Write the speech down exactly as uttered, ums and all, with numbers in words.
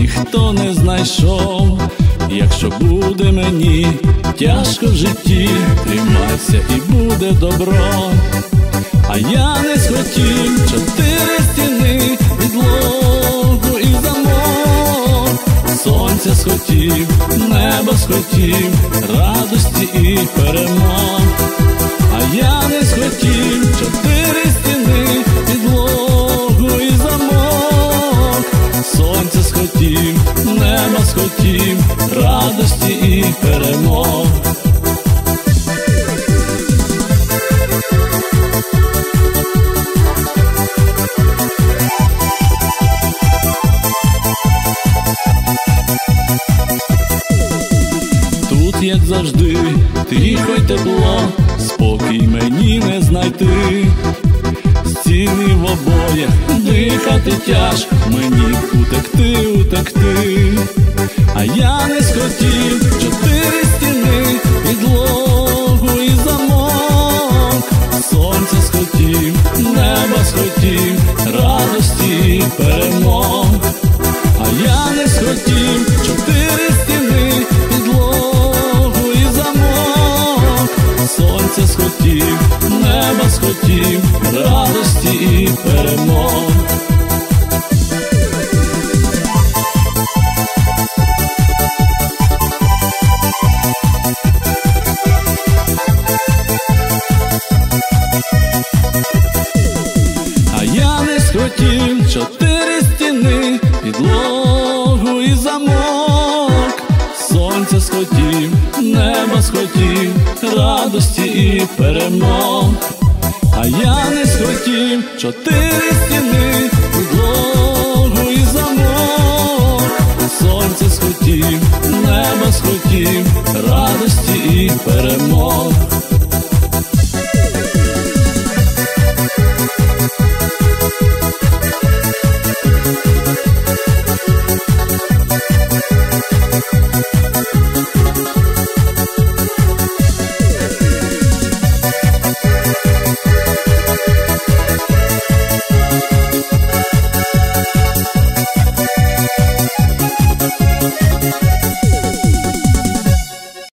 ніхто не знайшов. Якщо буде мені тяжко в житті, тримайся і буде добро. А я не схотів чотири стіни, підлогу і замок. Сонця схотів, неба схотів, радості і перемог. А я не схотів чотири стіни, підлогу і замок. Сонця схотів, неба схотів, радості і перемог. Тут, як завжди, тихо й тепло, спокій мені не знайти. Стіни в обоє, дихати тяжко, мені утекти, утекти. А я не схотів чотири стіни, підлогу і замок. Сонця схотів, неба схотів, радості і перемог. А я не схотів чотири стіни, підлогу і замок. Сонця схотів, неба схотів, радості і перемог. А я не схотів чотири стіни, підлогу і замок. Сонця схотів, неба схотів, радості і перемог. А я не схотів чотири стіни, підлогу і замок. Сонця схотів, неба схотів, радості і перемог.